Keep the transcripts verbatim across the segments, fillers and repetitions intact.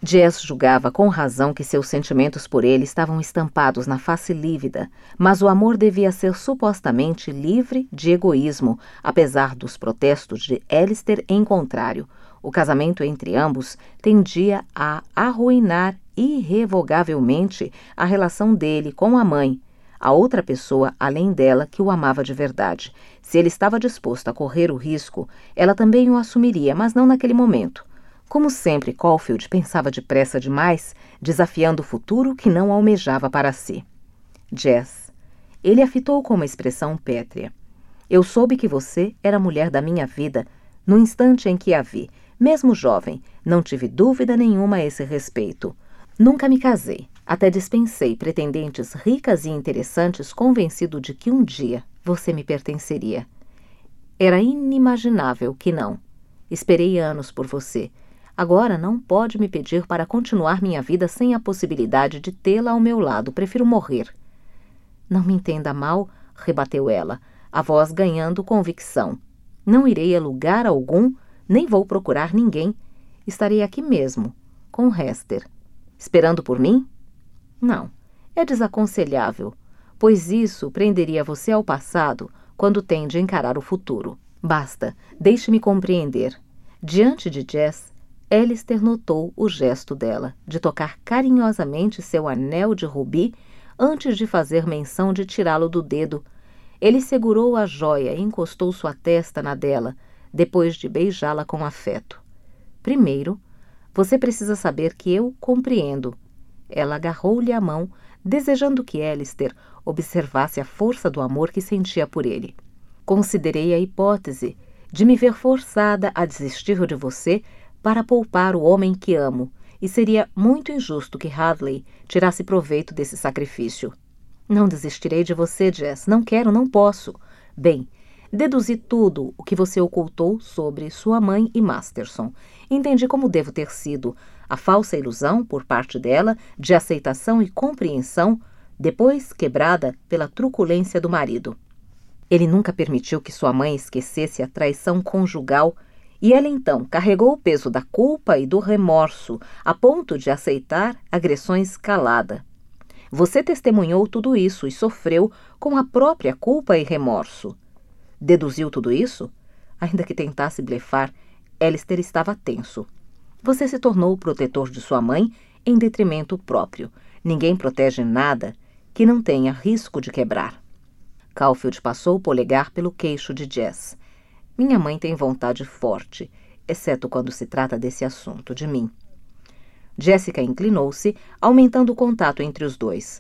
Jess julgava com razão que seus sentimentos por ele estavam estampados na face lívida, mas o amor devia ser supostamente livre de egoísmo, apesar dos protestos de Alistair em contrário. O casamento entre ambos tendia a arruinar irrevogavelmente a relação dele com a mãe, a outra pessoa além dela que o amava de verdade. Se ele estava disposto a correr o risco, ela também o assumiria, mas não naquele momento. Como sempre, Caulfield pensava depressa demais, desafiando o futuro que não almejava para si. Jess, ele a fitou com uma expressão pétrea. Eu soube que você era a mulher da minha vida no instante em que a vi. Mesmo jovem, não tive dúvida nenhuma a esse respeito. Nunca me casei, até dispensei pretendentes ricas e interessantes, convencido de que um dia você me pertenceria. Era inimaginável que não. Esperei anos por você. Agora não pode me pedir para continuar minha vida sem a possibilidade de tê-la ao meu lado. Prefiro morrer. Não me entenda mal, rebateu ela, a voz ganhando convicção. Não irei a lugar algum, nem vou procurar ninguém. Estarei aqui mesmo, com Hester. Esperando por mim? Não, é desaconselhável, pois isso prenderia você ao passado quando tem de encarar o futuro. Basta, deixe-me compreender. Diante de Jess, Alistair notou o gesto dela, de tocar carinhosamente seu anel de rubi antes de fazer menção de tirá-lo do dedo. Ele segurou a joia e encostou sua testa na dela, depois de beijá-la com afeto. Primeiro, você precisa saber que eu compreendo. Ela agarrou-lhe a mão, desejando que Alistair observasse a força do amor que sentia por ele. Considerei a hipótese de me ver forçada a desistir de você para poupar o homem que amo, e seria muito injusto que Hadley tirasse proveito desse sacrifício. Não desistirei de você, Jess. Não quero, não posso. Bem, deduzi tudo o que você ocultou sobre sua mãe e Masterson. Entendi como devo ter sido a falsa ilusão, por parte dela, de aceitação e compreensão, depois quebrada pela truculência do marido. Ele nunca permitiu que sua mãe esquecesse a traição conjugal, e ela então carregou o peso da culpa e do remorso, a ponto de aceitar agressões calada. Você testemunhou tudo isso e sofreu com a própria culpa e remorso. Deduziu tudo isso? Ainda que tentasse blefar, Alistair estava tenso. Você se tornou o protetor de sua mãe em detrimento próprio. Ninguém protege nada que não tenha risco de quebrar. Caulfield passou o polegar pelo queixo de Jess. Minha mãe tem vontade forte, exceto quando se trata desse assunto, de mim. Jessica inclinou-se, aumentando o contato entre os dois.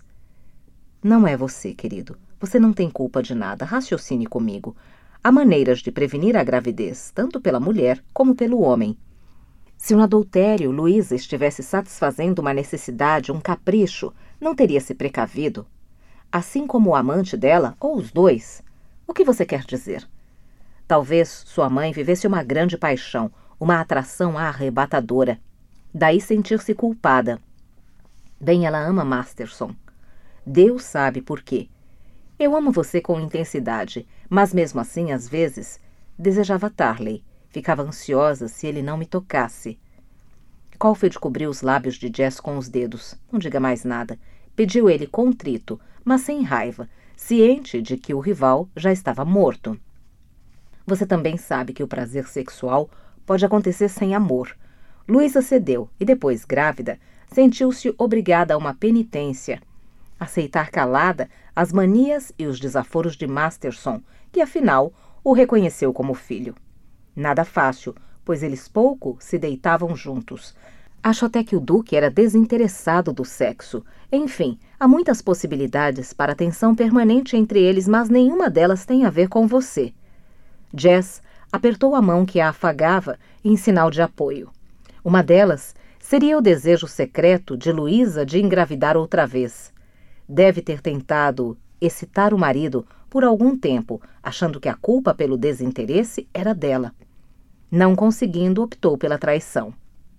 Não é você, querido. Você não tem culpa de nada. Raciocine comigo. Há maneiras de prevenir a gravidez, tanto pela mulher como pelo homem. Se no adultério Louisa estivesse satisfazendo uma necessidade, um capricho, não teria se precavido. Assim como o amante dela, ou os dois. O que você quer dizer? Talvez sua mãe vivesse uma grande paixão, uma atração arrebatadora. Daí sentir-se culpada. Bem, ela ama Masterson. Deus sabe por quê. Eu amo você com intensidade, mas mesmo assim, às vezes, desejava Tarley. Ficava ansiosa se ele não me tocasse. Caulfield cobriu os lábios de Jess com os dedos. Não diga mais nada. Pediu ele contrito, mas sem raiva, ciente de que o rival já estava morto. Você também sabe que o prazer sexual pode acontecer sem amor. Louisa cedeu e depois, grávida, sentiu-se obrigada a uma penitência. Aceitar calada as manias e os desaforos de Masterson, que afinal o reconheceu como filho. Nada fácil, pois eles pouco se deitavam juntos. Acho até que o Duque era desinteressado do sexo. Enfim, há muitas possibilidades para a tensão permanente entre eles, mas nenhuma delas tem a ver com você. Jess apertou a mão que a afagava em sinal de apoio. Uma delas seria o desejo secreto de Louisa de engravidar outra vez. Deve ter tentado excitar o marido por algum tempo, achando que a culpa pelo desinteresse era dela. Não conseguindo, optou pela traição.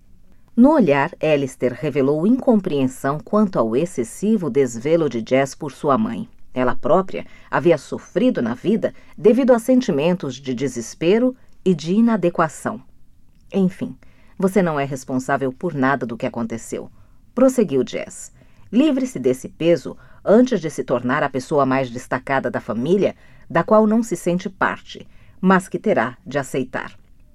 No olhar, Alistair revelou incompreensão quanto ao excessivo desvelo de Jess por sua mãe. Ela própria havia sofrido na vida devido a sentimentos de desespero e de inadequação. Enfim, Você não é responsável por nada do que aconteceu. Prosseguiu Jess. Livre-se desse peso antes de se tornar a pessoa mais destacada da família, da qual não se sente parte, mas que terá de aceitar.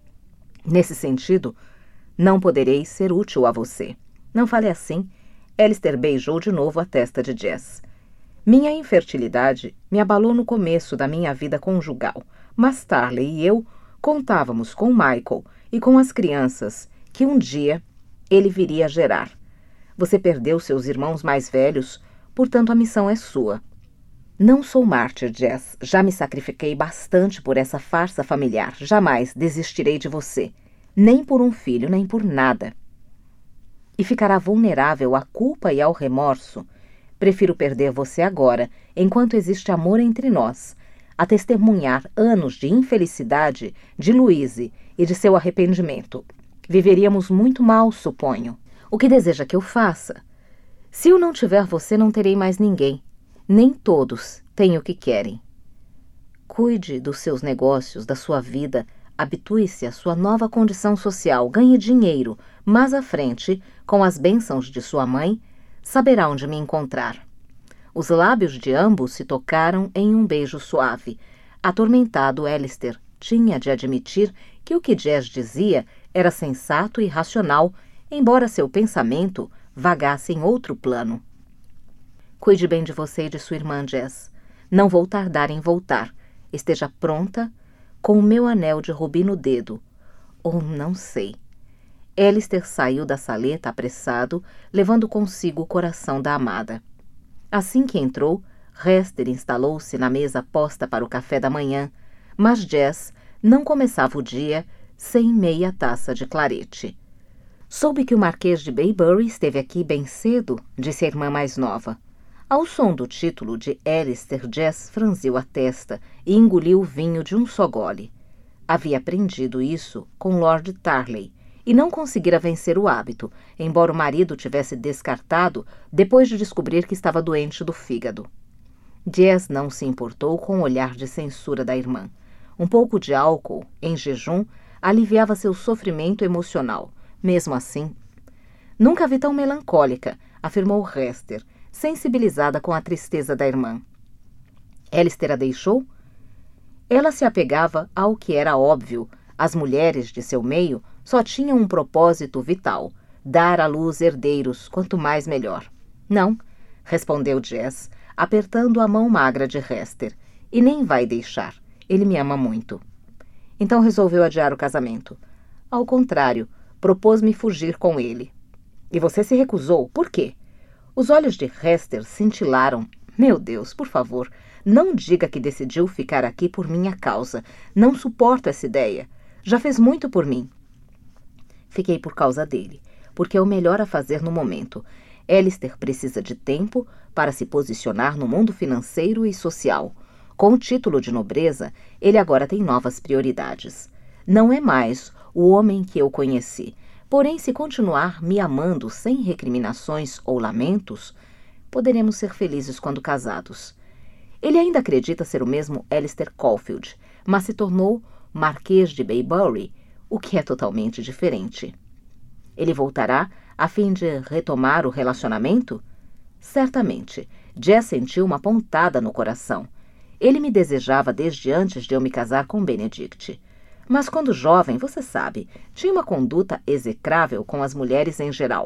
Nesse sentido, não poderei ser útil a você. Não fale assim. Alistair beijou de novo a testa de Jess. Minha infertilidade me abalou no começo da minha vida conjugal, mas Tarley e eu contávamos com Michael e com as crianças que um dia ele viria a gerar. Você perdeu seus irmãos mais velhos, portanto a missão é sua. Não sou mártir, Jess. Já me sacrifiquei bastante por essa farsa familiar. Jamais desistirei de você. Nem por um filho, nem por nada. E ficará vulnerável à culpa e ao remorso. Prefiro perder você agora, enquanto existe amor entre nós, a testemunhar anos de infelicidade de Louise e de seu arrependimento. Viveríamos muito mal, suponho. O que deseja que eu faça? Se eu não tiver você, não terei mais ninguém. Nem todos têm o que querem. Cuide dos seus negócios, da sua vida, habitue-se à sua nova condição social, ganhe dinheiro, mas à frente, com as bênçãos de sua mãe, saberá onde me encontrar. Os lábios de ambos se tocaram em um beijo suave. Atormentado, Alistair tinha de admitir que o que Jess dizia era sensato e racional, embora seu pensamento vagasse em outro plano. Cuide bem de você e de sua irmã, Jess. Não vou tardar em voltar. Esteja pronta com o meu anel de rubi no dedo. Ou não sei. Alistair saiu da saleta apressado, levando consigo o coração da amada. Assim que entrou, Hester instalou-se na mesa posta para o café da manhã, mas Jess não começava o dia sem meia taça de clarete. Soube que o Marquês de Baybury esteve aqui bem cedo, disse a irmã mais nova. Ao som do título de Alistair, Jess franziu a testa e engoliu o vinho de um só gole. Havia aprendido isso com Lord Tarley e não conseguira vencer o hábito, embora o marido tivesse descartado depois de descobrir que estava doente do fígado. Jess não se importou com o olhar de censura da irmã. Um pouco de álcool, em jejum, aliviava seu sofrimento emocional. Mesmo assim, nunca a vi tão melancólica, afirmou Hester, sensibilizada com a tristeza da irmã. Alistair a deixou? Ela se apegava ao que era óbvio. As mulheres de seu meio só tinham um propósito vital, dar à luz herdeiros, quanto mais melhor. Não, respondeu Jess, apertando a mão magra de Hester, e nem vai deixar. Ele me ama muito. Então resolveu adiar o casamento. Ao contrário, propôs-me fugir com ele. E você se recusou. Por quê? Os olhos de Hester cintilaram. Meu Deus, por favor, não diga que decidiu ficar aqui por minha causa. Não suporto essa ideia. Já fez muito por mim. Fiquei por causa dele, porque é o melhor a fazer no momento. Alistair precisa de tempo para se posicionar no mundo financeiro e social. Com o título de nobreza, ele agora tem novas prioridades. Não é mais o homem que eu conheci. Porém, se continuar me amando sem recriminações ou lamentos, poderemos ser felizes quando casados. Ele ainda acredita ser o mesmo Alistair Caulfield, mas se tornou Marquês de Baybury, o que é totalmente diferente. Ele voltará a fim de retomar o relacionamento? Certamente. Jess sentiu uma pontada no coração. Ele me desejava desde antes de eu me casar com Benedict. Mas quando jovem, você sabe, tinha uma conduta execrável com as mulheres em geral.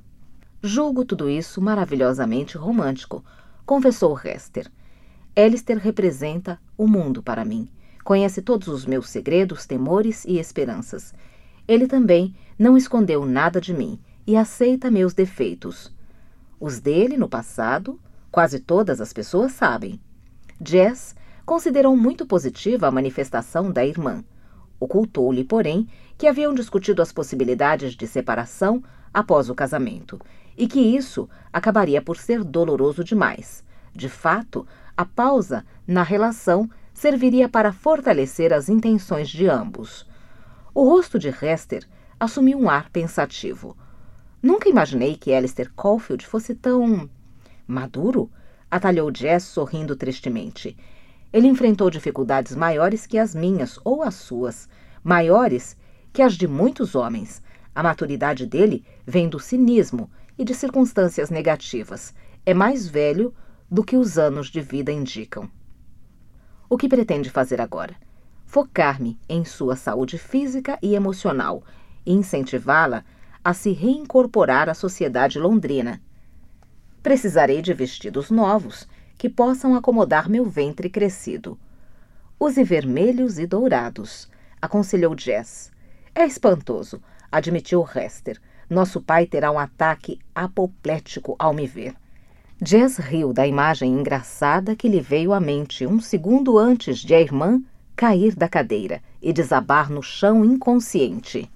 Julgo tudo isso maravilhosamente romântico, confessou Hester. Alistair representa o mundo para mim. Conhece todos os meus segredos, temores e esperanças. Ele também não escondeu nada de mim e aceita meus defeitos. Os dele, no passado, quase todas as pessoas sabem. Jess considerou muito positiva a manifestação da irmã. Ocultou-lhe, porém, que haviam discutido as possibilidades de separação após o casamento, e que isso acabaria por ser doloroso demais. De fato, a pausa na relação serviria para fortalecer as intenções de ambos. O rosto de Hester assumiu um ar pensativo. Nunca imaginei que Alistair Caulfield fosse tão... maduro? Atalhou Jess, sorrindo tristemente. Ele enfrentou dificuldades maiores que as minhas ou as suas, maiores que as de muitos homens. A maturidade dele vem do cinismo e de circunstâncias negativas. É mais velho do que os anos de vida indicam. O que pretende fazer agora? Focar-me em sua saúde física e emocional e incentivá-la a se reincorporar à sociedade londrina. Precisarei de vestidos novos que possam acomodar meu ventre crescido. Use vermelhos e dourados, aconselhou Jess. É espantoso, admitiu Hester. Nosso pai terá um ataque apoplético ao me ver. Jess riu da imagem engraçada que lhe veio à mente um segundo antes de a irmã cair da cadeira e desabar no chão inconsciente.